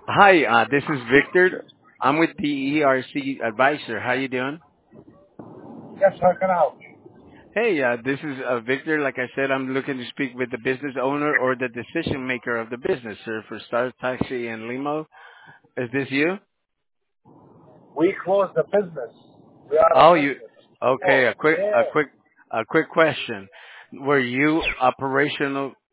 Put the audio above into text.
Hi, this is Victor. I'm with the ERC Advisor. How you doing? Yes, how can I help you? Hey, this is Victor. Like I said, I'm looking to speak with the business owner or the decision maker of the business, sir, for Star Taxi and Limo. Is this you? We closed the business. We are a Oh, you. business. Okay, Oh, yeah. a quick question. Were you operational?